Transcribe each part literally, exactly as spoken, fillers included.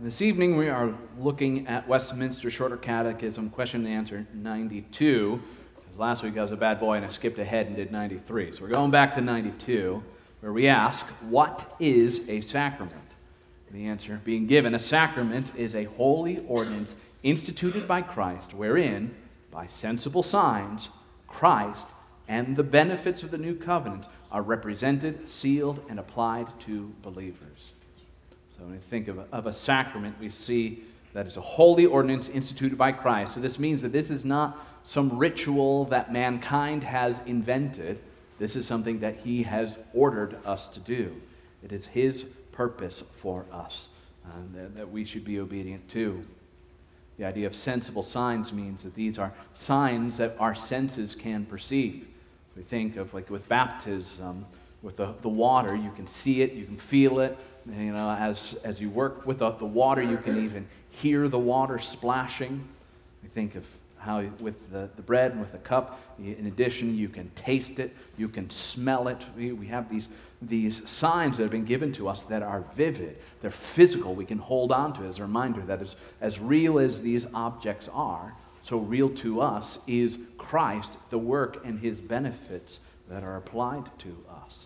This evening we are looking at Westminster Shorter Catechism, question and answer ninety-two. Because last week I was a bad boy and I skipped ahead and did ninety-three. So we're going back to ninety-two, where we ask, what is a sacrament? The answer being given, a sacrament is a holy ordinance instituted by Christ, wherein, by sensible signs, Christ and the benefits of the new covenant are represented, sealed, and applied to believers. So when we think of a, of a sacrament, we see that it's a holy ordinance instituted by Christ. So this means that this is not some ritual that mankind has invented. This is something that he has ordered us to do. It is his purpose for us, and that, that we should be obedient to. The idea of sensible signs means that these are signs that our senses can perceive. We think of, like with baptism, with the, the water, you can see it, you can feel it. You know, as, as you work with the, the water, you can even hear the water splashing. We think of how with the, the bread and with the cup, in addition, you can taste it, you can smell it. We, we have these, these signs that have been given to us that are vivid. They're physical. We can hold on to it as a reminder that as, as real as these objects are, so real to us is Christ, the work and his benefits that are applied to us.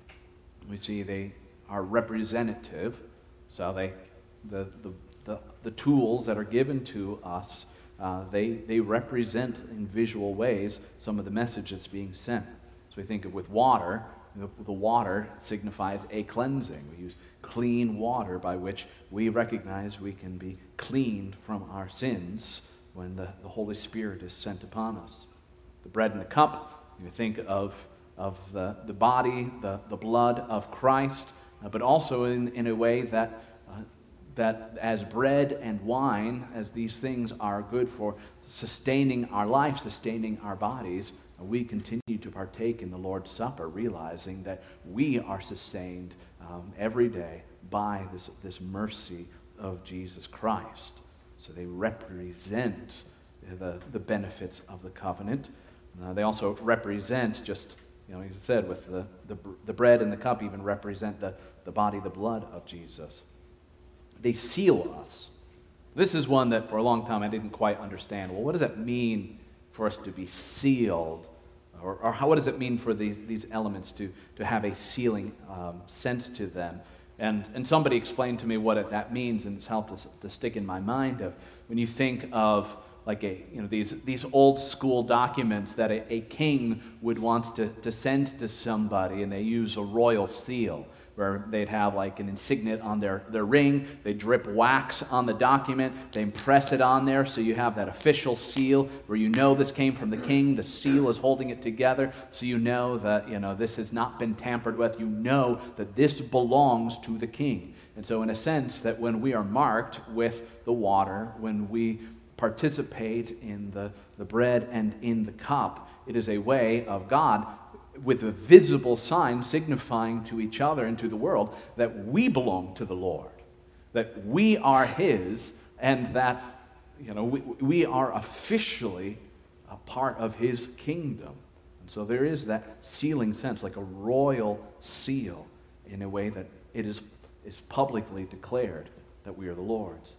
We see they are representative, so they, the, the, the, the tools that are given to us, uh, they, they represent in visual ways some of the message that's being sent. So we think of with water, the, the water signifies a cleansing. We use clean water by which we recognize we can be cleaned from our sins when the, the Holy Spirit is sent upon us. The bread and the cup, you think of, of the, the body, the, the blood of Christ, Uh, but also in, in a way that, uh, that as bread and wine, as these things are good for sustaining our life, sustaining our bodies, uh, we continue to partake in the Lord's Supper, realizing that we are sustained um, every day by this, this mercy of Jesus Christ. So they represent the, the benefits of the covenant. Uh, they also represent just You know, he said with the, the, the bread and the cup even represent the, the body, the blood of Jesus. They seal us. This is one that for a long time I didn't quite understand. Well, what does that mean for us to be sealed? Or, or how, what does it mean for these, these elements to, to have a sealing um, sense to them? And, and somebody explained to me what it, that means, and it's helped to, to stick in my mind of when you think of like a, you know, these, these old school documents that a, a king would want to, to send to somebody, and they use a royal seal, where they'd have like an insignia on their, their ring, they drip wax on the document, they impress it on there, so you have that official seal where you know this came from the king, the seal is holding it together, so you know that, you know, this has not been tampered with, you know that this belongs to the king. And so in a sense that when we are marked with the water, when we participate in the, the bread and in the cup, it is a way of God with a visible sign signifying to each other and to the world that we belong to the Lord, that we are his, and that, you know, we, we are officially a part of his kingdom. And so there is that sealing sense, like a royal seal, in a way that it is, is publicly declared that we are the Lord's.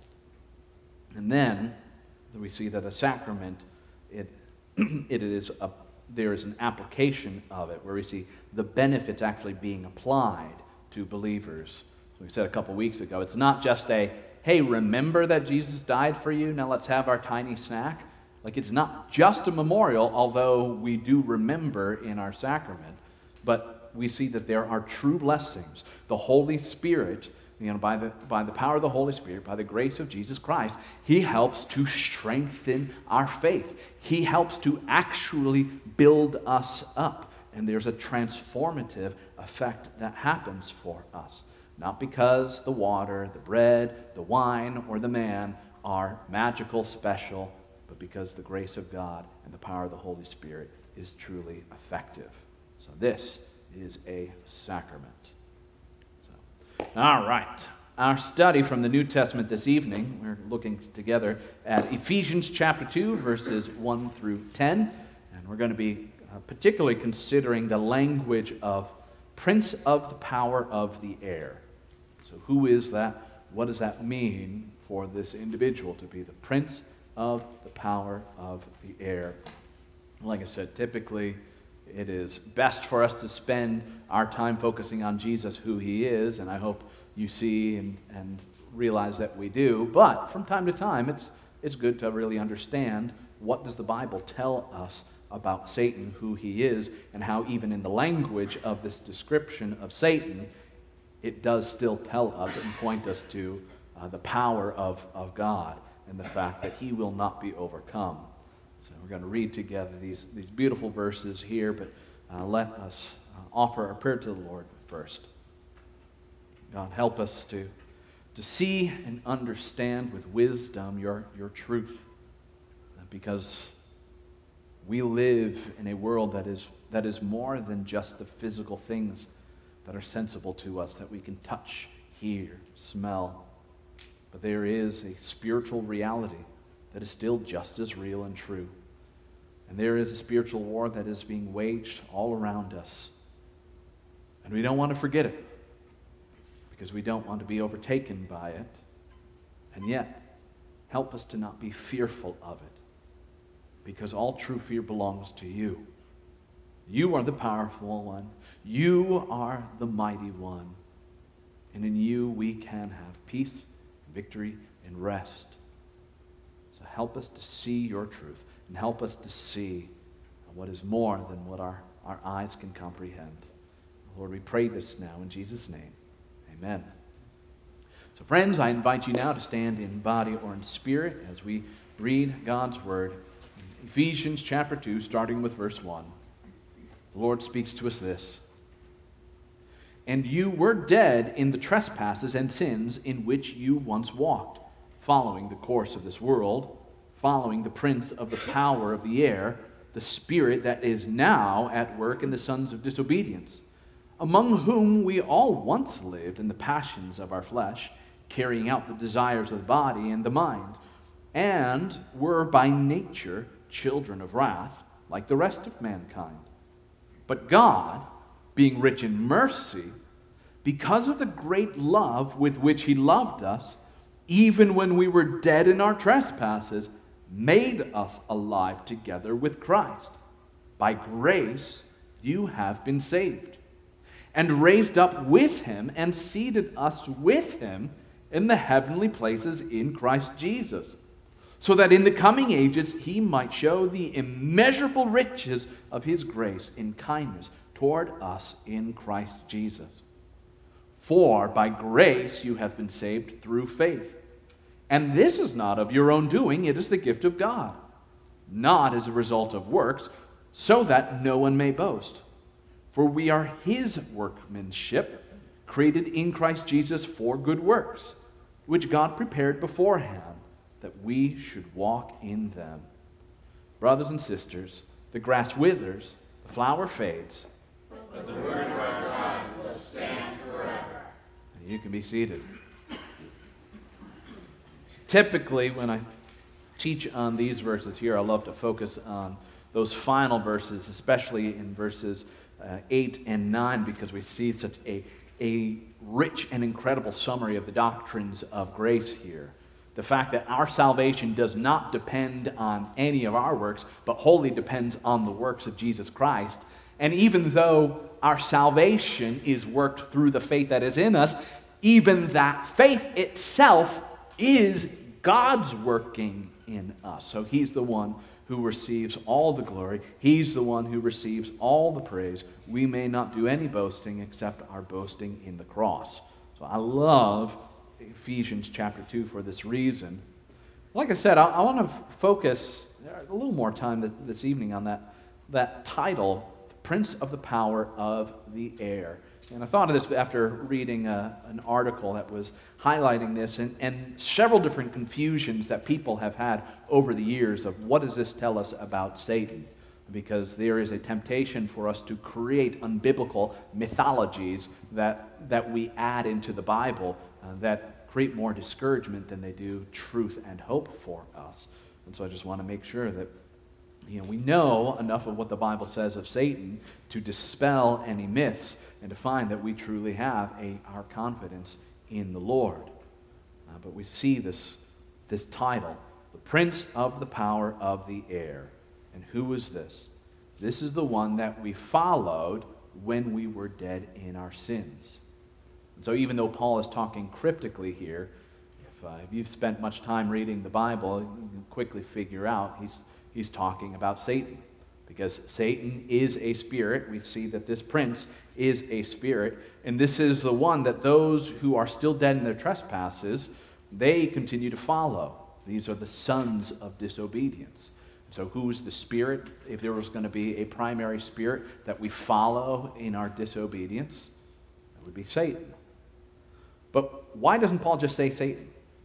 And then we see that a sacrament, it, it is a, there is an application of it, where we see the benefits actually being applied to believers. So we said a couple weeks ago, it's not just a, hey, remember that Jesus died for you, now let's have our tiny snack. Like, it's not just a memorial, although we do remember in our sacrament, but we see that there are true blessings. The Holy Spirit, you know, by the, by the power of the Holy Spirit, by the grace of Jesus Christ, he helps to strengthen our faith. He helps to actually build us up. And there's a transformative effect that happens for us. Not because the water, the bread, the wine, or the man are magical, special, but because the grace of God and the power of the Holy Spirit is truly effective. So this is a sacrament. All right, our study from the New Testament this evening, we're looking together at Ephesians chapter two, verses one through ten, and we're going to be uh, particularly considering the language of prince of the power of the air. So who is that what does that mean for this individual to be the prince of the power of the air? Like I said, typically it is best for us to spend our time focusing on Jesus, who he is, and I hope you see and, and realize that we do. But from time to time, it's, it's good to really understand, what does the Bible tell us about Satan, who he is, and how even in the language of this description of Satan, it does still tell us and point us to uh, the power of, of God and the fact that he will not be overcome. So we're going to read together these, these beautiful verses here, but uh, let us uh, offer our prayer to the Lord first. God, help us to, to see and understand with wisdom your, your truth, because we live in a world that is, that is more than just the physical things that are sensible to us, that we can touch, hear, smell. But there is a spiritual reality that is still just as real and true. And there is a spiritual war that is being waged all around us. And we don't want to forget it, because we don't want to be overtaken by it. And yet, help us to not be fearful of it, because all true fear belongs to you. You are the powerful one. You are the mighty one. And in you we can have peace, victory, and rest. So help us to see your truth, and help us to see what is more than what our, our eyes can comprehend. Lord, we pray this now in Jesus' name. Amen. So friends, I invite you now to stand in body or in spirit as we read God's word. Ephesians chapter two, starting with verse one. The Lord speaks to us this. And you were dead in the trespasses and sins in which you once walked, following the course of this world, following the prince of the power of the air, the spirit that is now at work in the sons of disobedience, among whom we all once lived in the passions of our flesh, carrying out the desires of the body and the mind, and were by nature children of wrath, like the rest of mankind. But God, being rich in mercy, because of the great love with which he loved us, even when we were dead in our trespasses, made us alive together with Christ. By grace you have been saved, and raised up with him, and seated us with him in the heavenly places in Christ Jesus, so that in the coming ages he might show the immeasurable riches of his grace in kindness toward us in Christ Jesus. For by grace you have been saved through faith. And this is not of your own doing, it is the gift of God, not as a result of works, so that no one may boast. For we are his workmanship, created in Christ Jesus for good works, which God prepared beforehand, that we should walk in them. Brothers and sisters, the grass withers, the flower fades, but the word of our God will stand forever. And you can be seated. Typically, when I teach on these verses here, I love to focus on those final verses, especially in verses uh, eight and nine, because we see such a, a rich and incredible summary of the doctrines of grace here. The fact that our salvation does not depend on any of our works, but wholly depends on the works of Jesus Christ. And even though our salvation is worked through the faith that is in us, even that faith itself is God's working in us. So he's the one who receives all the glory. He's the one who receives all the praise. We may not do any boasting except our boasting in the cross. So I love Ephesians chapter two for this reason. Like I said, I, I want to focus a little more time this evening on that, that title, Prince of the Power of the Air. And I thought of this after reading a, an article that was highlighting this and, and several different confusions that people have had over the years of what does this tell us about Satan? Because there is a temptation for us to create unbiblical mythologies that, that we add into the Bible uh, that create more discouragement than they do truth and hope for us. And so I just want to make sure that you know, we know enough of what the Bible says of Satan to dispel any myths and to find that we truly have a, our confidence in the Lord. Uh, but we see this, this title, the Prince of the Power of the Air. And who is this? This is the one that we followed when we were dead in our sins. And so even though Paul is talking cryptically here, if, uh, if you've spent much time reading the Bible, you can quickly figure out he's, he's talking about Satan. Because Satan is a spirit. We see that this prince is a spirit. And this is the one that those who are still dead in their trespasses, they continue to follow. These are the sons of disobedience. So who is the spirit? If there was going to be a primary spirit that we follow in our disobedience, it would be Satan. But why doesn't Paul just say Satan?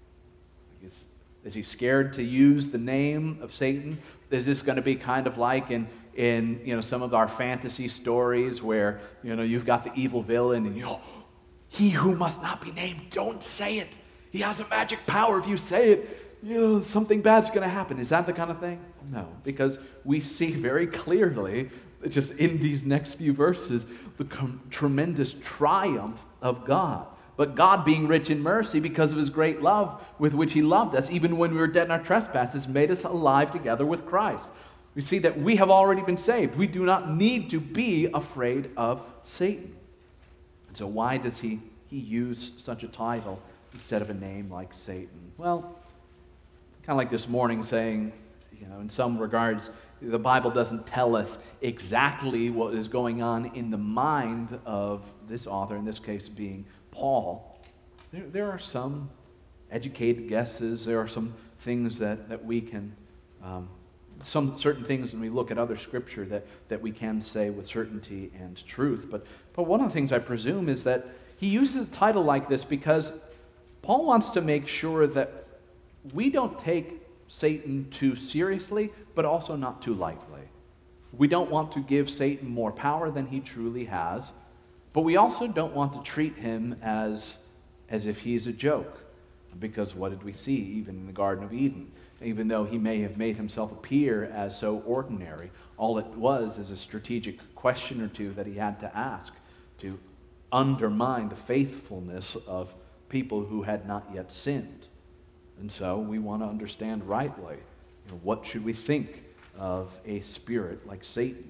Is, is he scared to use the name of Satan? Is this going to be kind of like in, in you know, some of our fantasy stories where you know, you've got the evil villain and you know, he who must not be named, don't say it. He has a magic power. If you say it, you know, something bad's going to happen. Is that the kind of thing? No, because we see very clearly, just in these next few verses, the com- tremendous triumph of God. But God, being rich in mercy because of his great love with which he loved us, even when we were dead in our trespasses, made us alive together with Christ. We see that we have already been saved. We do not need to be afraid of Satan. And so why does he, he use such a title instead of a name like Satan? Well, kind of like this morning saying, you know, in some regards, the Bible doesn't tell us exactly what is going on in the mind of this author, in this case being Paul. There, there are some educated guesses. There are some things that, that we can, um, some certain things when we look at other scripture that, that we can say with certainty and truth. But, but one of the things I presume is that he uses a title like this because Paul wants to make sure that we don't take Satan too seriously, but also not too lightly. We don't want to give Satan more power than he truly has, but we also don't want to treat him as, as if he's a joke. Because what did we see even in the Garden of Eden? Even though he may have made himself appear as so ordinary, all it was is a strategic question or two that he had to ask to undermine the faithfulness of people who had not yet sinned. And so we want to understand rightly, you know, what should we think of a spirit like Satan?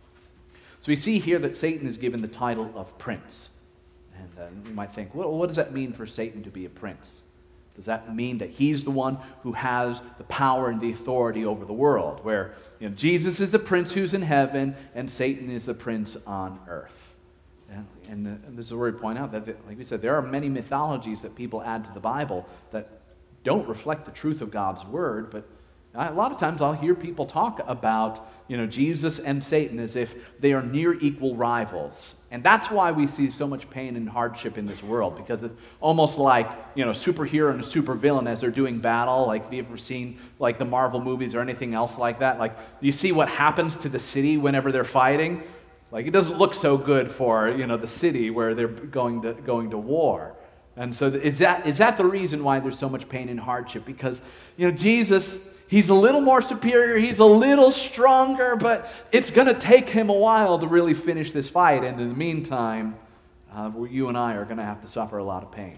So we see here that Satan is given the title of prince. And uh, you might think, well, what does that mean for Satan to be a prince? Does that mean that he's the one who has the power and the authority over the world, where you know, Jesus is the prince who's in heaven and Satan is the prince on earth? And, and, uh, and this is where we point out that, like we said, there are many mythologies that people add to the Bible that don't reflect the truth of God's word, but a lot of times I'll hear people talk about, you know, Jesus and Satan as if they are near equal rivals. And that's why we see so much pain and hardship in this world, because it's almost like, you know, superhero and a supervillain as they're doing battle. Like, have you ever seen, like, the Marvel movies or anything else like that? Like, you see what happens to the city whenever they're fighting? Like, it doesn't look so good for, you know, the city where they're going to going to war. And so is that is that the reason why there's so much pain and hardship? Because, you know, Jesus, he's a little more superior, he's a little stronger, but it's going to take him a while to really finish this fight. And in the meantime, uh, you and I are going to have to suffer a lot of pain.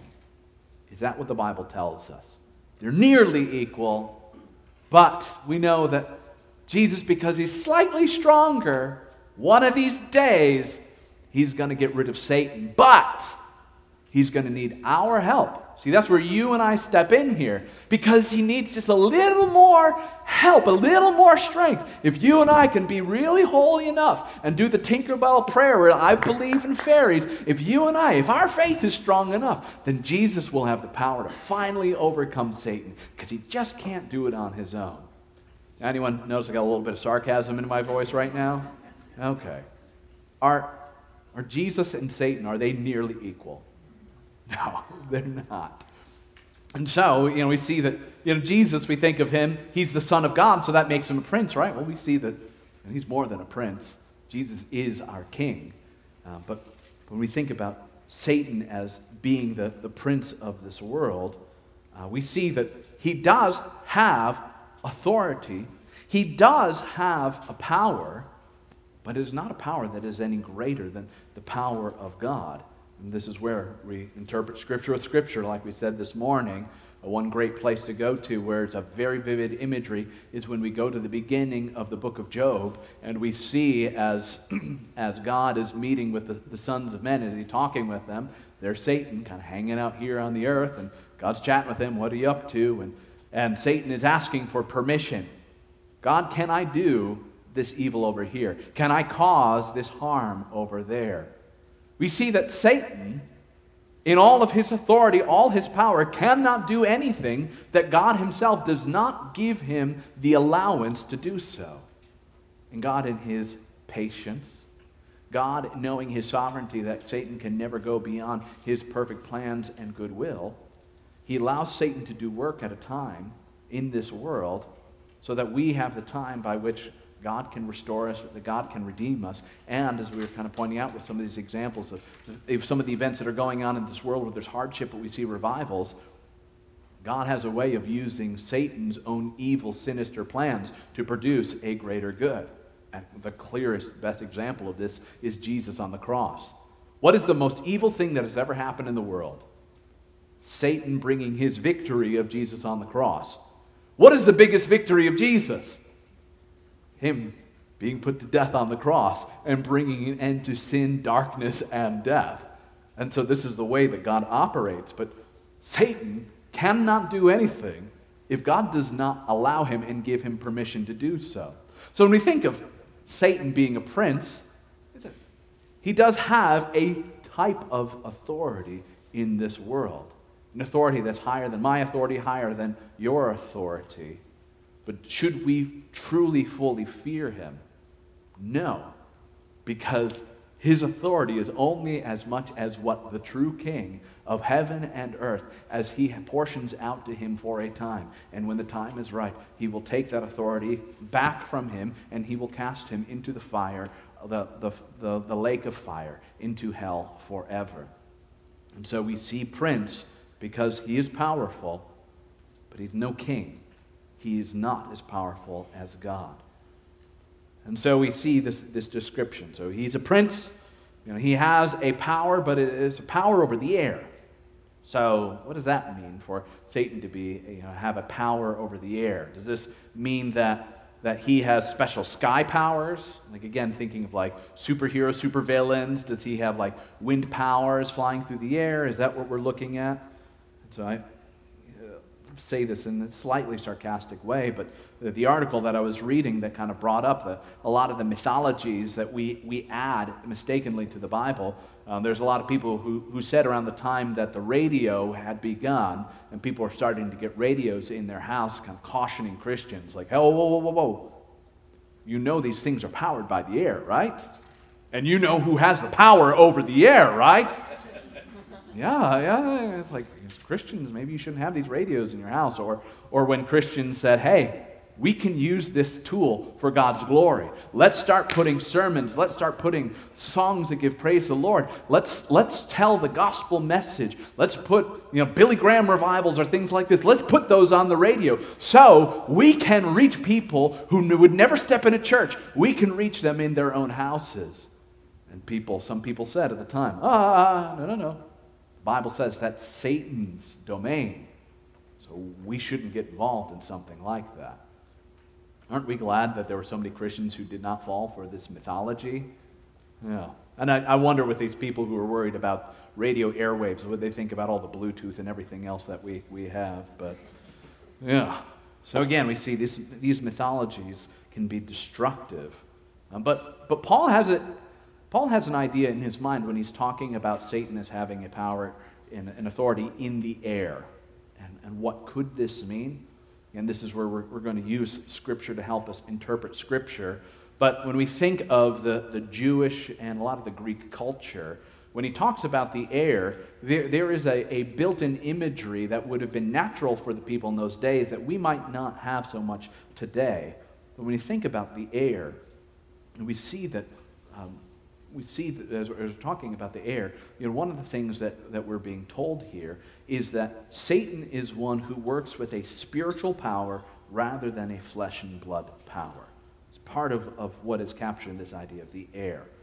Is that what the Bible tells us? They're nearly equal, but we know that Jesus, because he's slightly stronger, one of these days, he's going to get rid of Satan. But he's going to need our help. See, that's where you and I step in here, because he needs just a little more help, a little more strength. If you and I can be really holy enough and do the Tinkerbell prayer where I believe in fairies, if you and I, if our faith is strong enough, then Jesus will have the power to finally overcome Satan, because he just can't do it on his own. Anyone notice I got a little bit of sarcasm in my voice right now? Okay. Are, are Jesus and Satan, are they nearly equal? No, they're not. And so, you know, we see that, you know, Jesus, we think of him, he's the Son of God, so that makes him a prince, right? Well, we see that he's more than a prince. Jesus is our king. Uh, but when we think about Satan as being the, the prince of this world, uh, we see that he does have authority. He does have a power, but it is not a power that is any greater than the power of God. And this is where we interpret Scripture with Scripture, like we said this morning. One great place to go to where it's a very vivid imagery is when we go to the beginning of the book of Job, and we see as, as God is meeting with the, the sons of men, and he's talking with them, there's Satan kind of hanging out here on the earth, and God's chatting with him, what are you up to? And, and Satan is asking for permission. God, can I do this evil over here? Can I cause this harm over there? We see that Satan, in all of his authority, all his power, cannot do anything that God himself does not give him the allowance to do so. And God, in his patience, God, knowing his sovereignty, that Satan can never go beyond his perfect plans and goodwill, he allows Satan to do work at a time in this world so that we have the time by which God can restore us, that God can redeem us. And as we were kind of pointing out with some of these examples of, of some of the events that are going on in this world where there's hardship, but we see revivals, God has a way of using Satan's own evil, sinister plans to produce a greater good. And the clearest, best example of this is Jesus on the cross. What is the most evil thing that has ever happened in the world? Satan bringing his victory of Jesus on the cross. What is the biggest victory of Jesus? Him being put to death on the cross and bringing an end to sin, darkness, and death. And so this is the way that God operates. But Satan cannot do anything if God does not allow him and give him permission to do so. So when we think of Satan being a prince, he does have a type of authority in this world. An authority that's higher than my authority, higher than your authority. But should we truly, fully fear him? No, because his authority is only as much as what the true king of heaven and earth, as he portions out to him for a time. And when the time is right, he will take that authority back from him, and he will cast him into the fire, the, the, the, the lake of fire, into hell forever. And so we see Prince, because he is powerful, but he's no king. He is not as powerful as God. And so we see this, this description. So he's a prince. You know, he has a power, but it is a power over the air. So what does that mean for Satan to be, you know, have a power over the air? Does this mean that, that he has special sky powers? Like, again, thinking of like superheroes, supervillains. Does he have like wind powers flying through the air? Is that what we're looking at? So I say this in a slightly sarcastic way, but the article that I was reading that kind of brought up the, a lot of the mythologies that we, we add mistakenly to the Bible. Um, there's a lot of people who, who said around the time that the radio had begun, and people are starting to get radios in their house, kind of cautioning Christians, like, oh, whoa, whoa, whoa, whoa. You know these things are powered by the air, right? And you know who has the power over the air, right? Yeah, yeah, it's like, Christians, maybe you shouldn't have these radios in your house. Or, or when Christians said, hey, we can use this tool for God's glory. Let's start putting sermons. Let's start putting songs that give praise to the Lord. Let's, let's tell the gospel message. Let's put, you know, Billy Graham revivals or things like this. Let's put those on the radio so we can reach people who would never step in a church. We can reach them in their own houses. And people, some people said at the time, ah, no, no, no. Bible says that's Satan's domain, so we shouldn't get involved in something like that. Aren't we glad that there were so many Christians who did not fall for this mythology? Yeah. And I, I wonder with these people who are worried about radio airwaves, what they think about all the Bluetooth and everything else that we, we have. But yeah. So again, we see this, these mythologies can be destructive. Um, but, but Paul has it. Paul has an idea in his mind when he's talking about Satan as having a power and an authority in the air. And, and what could this mean? And this is where we're, we're going to use Scripture to help us interpret Scripture. But when we think of the, the Jewish and a lot of the Greek culture, when he talks about the air, there, there is a, a built-in imagery that would have been natural for the people in those days that we might not have so much today. But when you think about the air, we see that... Um, We see that as we're talking about the air, you know, one of the things that, that we're being told here is that Satan is one who works with a spiritual power rather than a flesh and blood power. It's part of, of what is captured in this idea of the air.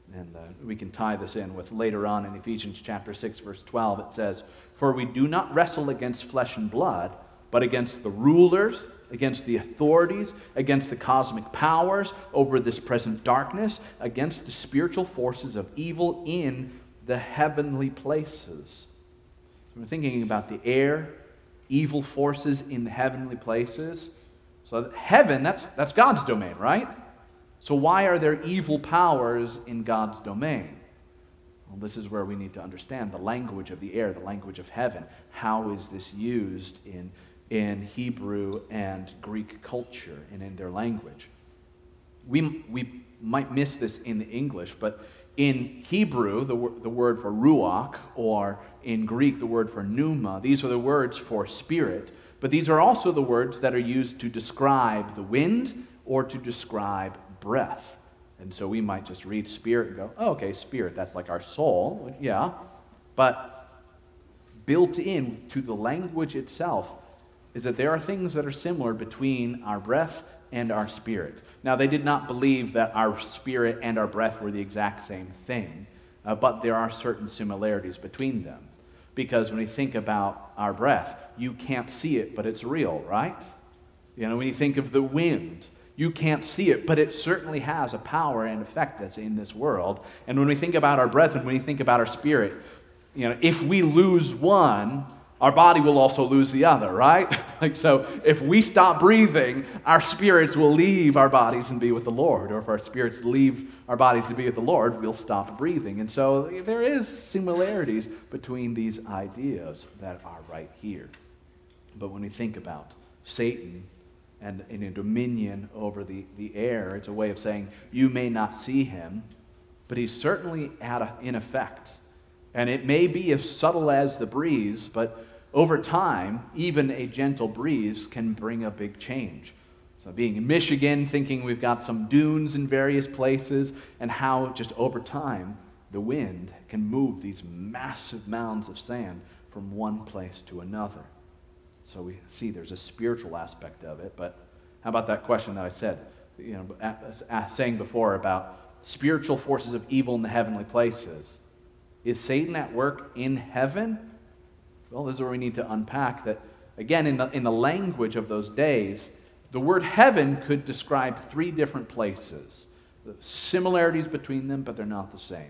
And uh, we can tie this in with later on in Ephesians chapter six, verse twelve. It says, "For we do not wrestle against flesh and blood, but against the rulers, against the authorities, against the cosmic powers over this present darkness, against the spiritual forces of evil in the heavenly places." So we're thinking about the air, evil forces in the heavenly places. So heaven, that's, that's God's domain, right? So why are there evil powers in God's domain? Well, this is where we need to understand the language of the air, the language of heaven. How is this used in, in Hebrew and Greek culture and in their language? We, we might miss this in the English, but in Hebrew, the, the word for ruach, or in Greek, the word for pneuma, these are the words for spirit, but these are also the words that are used to describe the wind or to describe breath. And so we might just read spirit and go, oh, okay, spirit, that's like our soul. Yeah. But built in to the language itself is that there are things that are similar between our breath and our spirit. Now, they did not believe that our spirit and our breath were the exact same thing, uh, but there are certain similarities between them. Because when you think about our breath, you can't see it, but it's real, right? You know, when you think of the wind, you can't see it, but it certainly has a power and effect that's in this world. And when we think about our breath and when we think about our spirit, you know, if we lose one, our body will also lose the other, right? Like, so if we stop breathing, our spirits will leave our bodies and be with the Lord. Or if our spirits leave our bodies to be with the Lord, we'll stop breathing. And so there is similarities between these ideas that are right here. But when we think about Satan and in a dominion over the, the air, it's a way of saying you may not see him, but he's certainly at a, in effect. And it may be as subtle as the breeze, but over time, even a gentle breeze can bring a big change. So being in Michigan, thinking we've got some dunes in various places, and how just over time, the wind can move these massive mounds of sand from one place to another. So we see there's a spiritual aspect of it, but how about that question that I said, you know, saying before about spiritual forces of evil in the heavenly places? Is Satan at work in heaven? Well, this is where we need to unpack that. Again, in the, in the language of those days, the word heaven could describe three different places. The similarities between them, but they're not the same.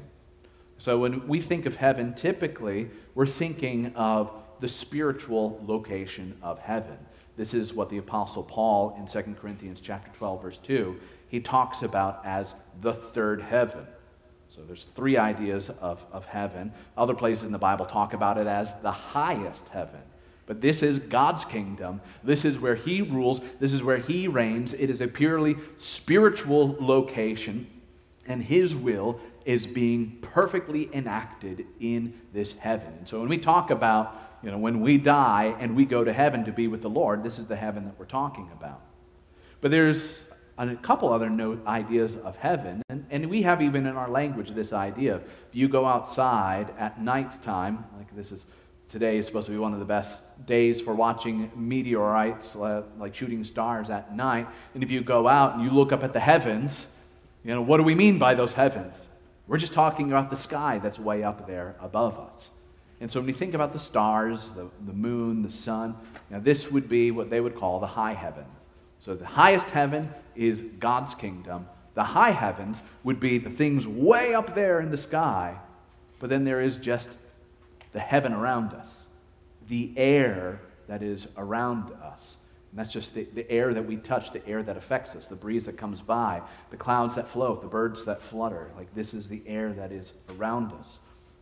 So when we think of heaven, typically, we're thinking of the spiritual location of heaven. This is what the Apostle Paul in Second Corinthians chapter twelve, verse two, he talks about as the third heaven. So there's three ideas of, of heaven. Other places in the Bible talk about it as the highest heaven. But this is God's kingdom. This is where he rules. This is where he reigns. It is a purely spiritual location, and his will is being perfectly enacted in this heaven. And so when we talk about, you know, when we die and we go to heaven to be with the Lord, this is the heaven that we're talking about. But there's a couple other note ideas of heaven, and, and we have even in our language this idea of if you go outside at nighttime, like this is, today is supposed to be one of the best days for watching meteorites, uh, like shooting stars at night, and if you go out and you look up at the heavens, you know, what do we mean by those heavens? We're just talking about the sky that's way up there above us. And so when you think about the stars, the, the moon, the sun, you know, this would be what they would call the high heaven. So the highest heaven is God's kingdom. The high heavens would be the things way up there in the sky, but then there is just the heaven around us, the air that is around us. And that's just the, the air that we touch, the air that affects us, the breeze that comes by, the clouds that float, the birds that flutter. Like this is the air that is around us.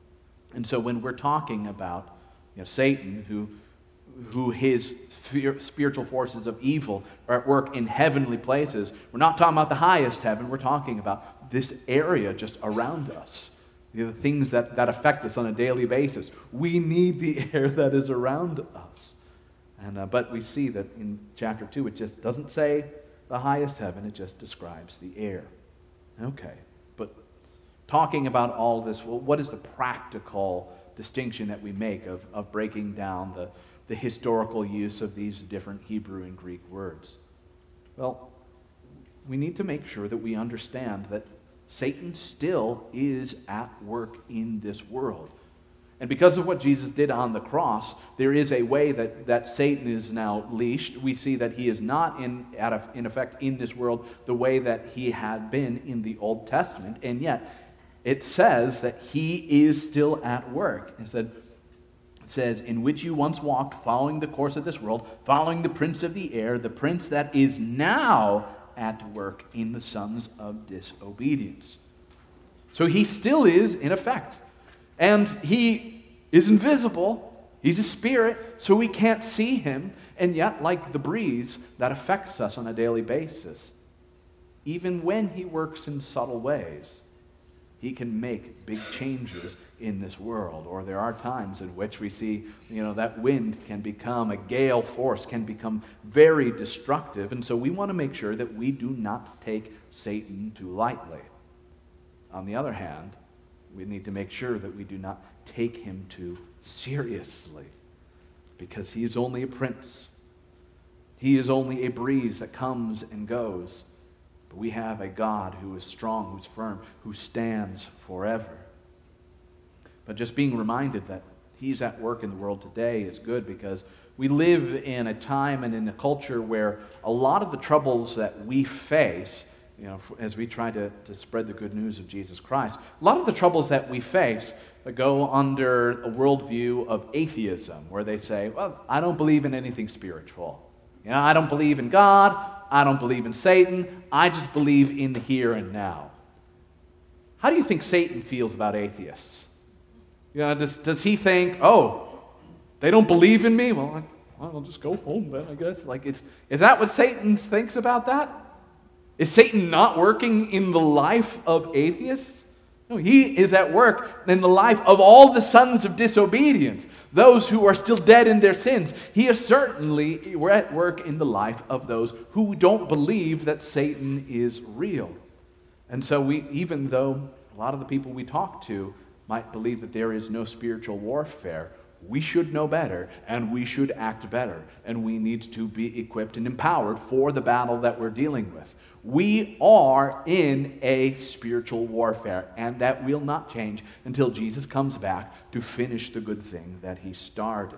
And so when we're talking about, you know, Satan, who who his spiritual forces of evil are at work in heavenly places, we're not talking about the highest heaven, we're talking about this area just around us. The things that, that affect us on a daily basis. We need the air that is around us. And uh, but we see that in chapter two, it just doesn't say the highest heaven, it just describes the air. Okay, but talking about all this, well, what is the practical distinction that we make of, of breaking down the the historical use of these different Hebrew and Greek words? Well, we need to make sure that we understand that Satan still is at work in this world. And because of what Jesus did on the cross, there is a way that, that Satan is now leashed. We see that he is not in, out of, in effect in this world the way that he had been in the Old Testament. And yet, it says that he is still at work. It said, it says, in which you once walked, following the course of this world, following the prince of the air, the prince that is now at work in the sons of disobedience. So he still is in effect. And he is invisible. He's a spirit, so we can't see him. And yet, like the breeze, that affects us on a daily basis. Even when he works in subtle ways, he can make big changes in this world. Or there are times in which we see, you know, that wind can become, a gale force can become very destructive. And so we want to make sure that we do not take Satan too lightly. On the other hand, we need to make sure that we do not take him too seriously, because he is only a prince. He is only a breeze that comes and goes. But we have a God who is strong, who's firm, who stands forever. But just being reminded that he's at work in the world today is good, because we live in a time and in a culture where a lot of the troubles that we face, you know, as we try to, to spread the good news of Jesus Christ, a lot of the troubles that we face go under a worldview of atheism, where they say, well, I don't believe in anything spiritual. You know, I don't believe in God. I don't believe in Satan. I just believe in the here and now. How do you think Satan feels about atheists? You know, does, does he think, oh, they don't believe in me? Well, I, I'll just go home then, I guess. Like, it's, is that what Satan thinks about that? Is Satan not working in the life of atheists? No, he is at work in the life of all the sons of disobedience, those who are still dead in their sins. He is certainly at work in the life of those who don't believe that Satan is real. And so we, even though a lot of the people we talk to might believe that there is no spiritual warfare, we should know better, and we should act better, and we need to be equipped and empowered for the battle that we're dealing with. We are in a spiritual warfare, and that will not change until Jesus comes back to finish the good thing that he started.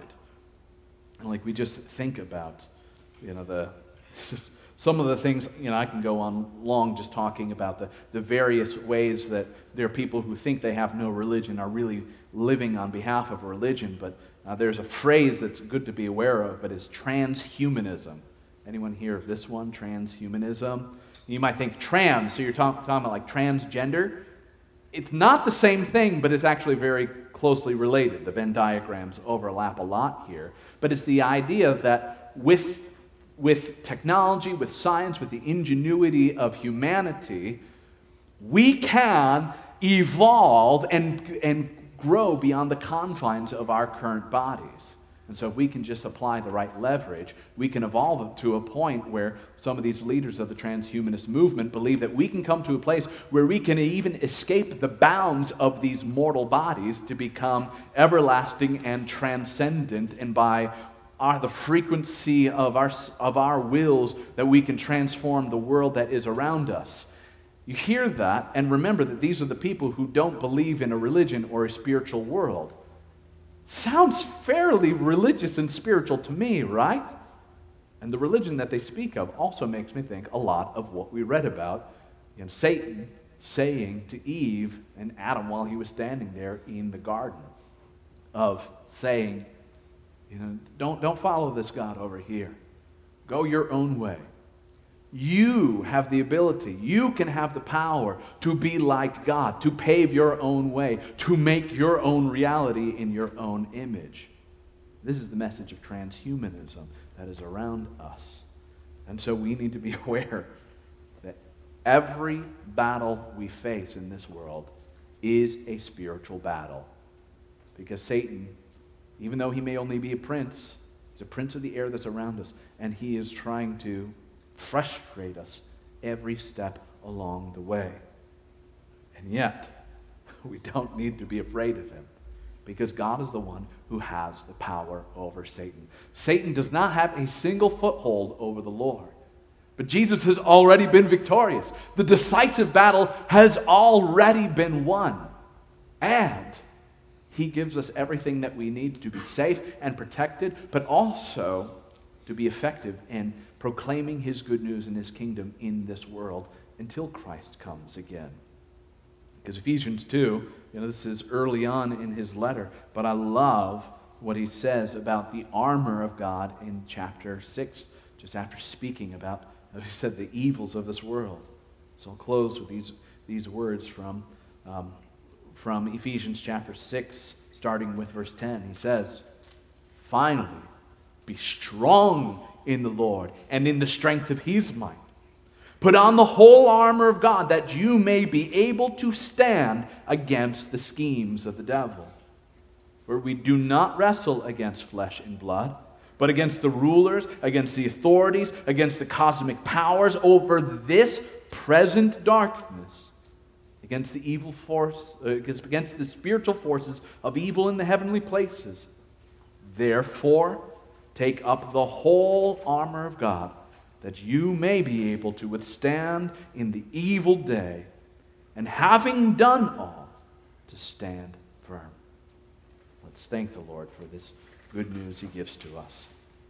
And like we just think about, you know, the just some of the things, you know, I can go on long just talking about the, the various ways that there are people who think they have no religion are really living on behalf of religion. But uh, there's a phrase that's good to be aware of, but it's transhumanism. Anyone hear of this one, transhumanism? You might think trans, so you're talk, talking about like transgender. It's not the same thing, but it's actually very closely related. The Venn diagrams overlap a lot here. But it's the idea that with, with technology, with science, with the ingenuity of humanity, we can evolve and, and grow beyond the confines of our current bodies. And so if we can just apply the right leverage, we can evolve to a point where some of these leaders of the transhumanist movement believe that we can come to a place where we can even escape the bounds of these mortal bodies to become everlasting and transcendent, and by our, the frequency of our, of our wills that we can transform the world that is around us. You hear that, and remember that these are the people who don't believe in a religion or a spiritual world. Sounds fairly religious and spiritual to me, right? And the religion that they speak of also makes me think a lot of what we read about, you know, Satan saying to Eve and Adam while he was standing there in the garden, of saying, you know, don't, don't follow this God over here. Go your own way. You have the ability, you can have the power to be like God, to pave your own way, to make your own reality in your own image. This is the message of transhumanism that is around us. And so we need to be aware that every battle we face in this world is a spiritual battle. Because Satan, even though he may only be a prince, he's a prince of the air that's around us, and he is trying to frustrate us every step along the way. And yet, we don't need to be afraid of him, because God is the one who has the power over Satan. Satan does not have a single foothold over the Lord. But Jesus has already been victorious. The decisive battle has already been won. And He gives us everything that we need to be safe and protected, but also to be effective in proclaiming His good news and His kingdom in this world until Christ comes again. Because Ephesians two, you know, this is early on in his letter, but I love what he says about the armor of God in chapter six, just after speaking about, as he said, the evils of this world. So I'll close with these, these words from, um, from Ephesians chapter six, starting with verse ten. He says, "Finally, be strong in the Lord and in the strength of His might. Put on the whole armor of God, that you may be able to stand against the schemes of the devil. For we do not wrestle against flesh and blood, but against the rulers, against the authorities, against the cosmic powers over this present darkness, against the evil force, uh, against, against the spiritual forces of evil in the heavenly places. Therefore, take up the whole armor of God, that you may be able to withstand in the evil day, and having done all, to stand firm." Let's thank the Lord for this good news He gives to us.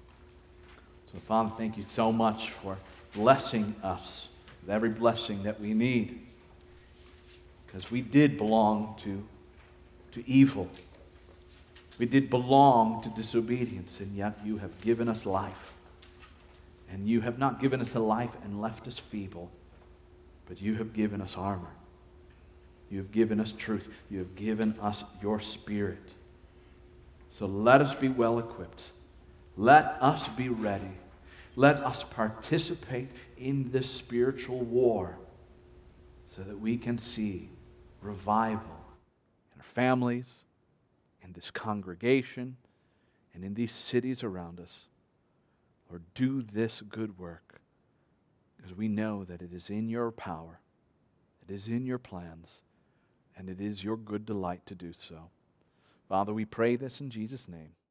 So, Father, thank you so much for blessing us with every blessing that we need, because we did belong to, to evil. We did belong to disobedience, and yet you have given us life. And you have not given us a life and left us feeble, but you have given us armor. You have given us truth. You have given us your Spirit. So let us be well equipped. Let us be ready. Let us participate in this spiritual war so that we can see revival in our families, in this congregation, and in these cities around us. Lord, do this good work, because we know that it is in your power, it is in your plans, and it is your good delight to do so. Father, we pray this in Jesus' name.